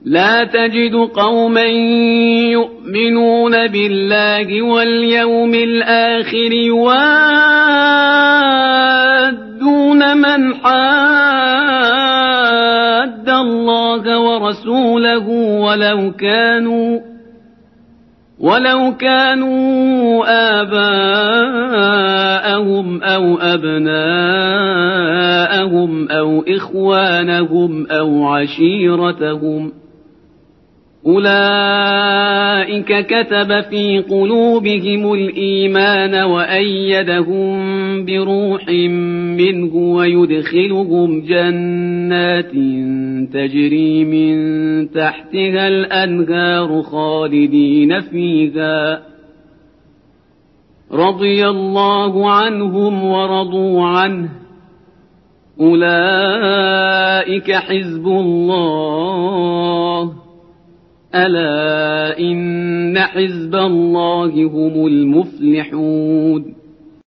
لا تجد قوما يؤمنون بالله واليوم الآخر يوادون من حاد الله ورسوله ولو كانوا آباءهم أو أبناءهم أو إخوانهم أو عشيرتهم أولئك كتب في قلوبهم الإيمان وأيدهم بروح منه ويدخلهم جنات تجري من تحتها الأنهار خالدين فيها رضي الله عنهم ورضوا عنه أولئك حزب الله ألا إن حزب الله هم المفلحون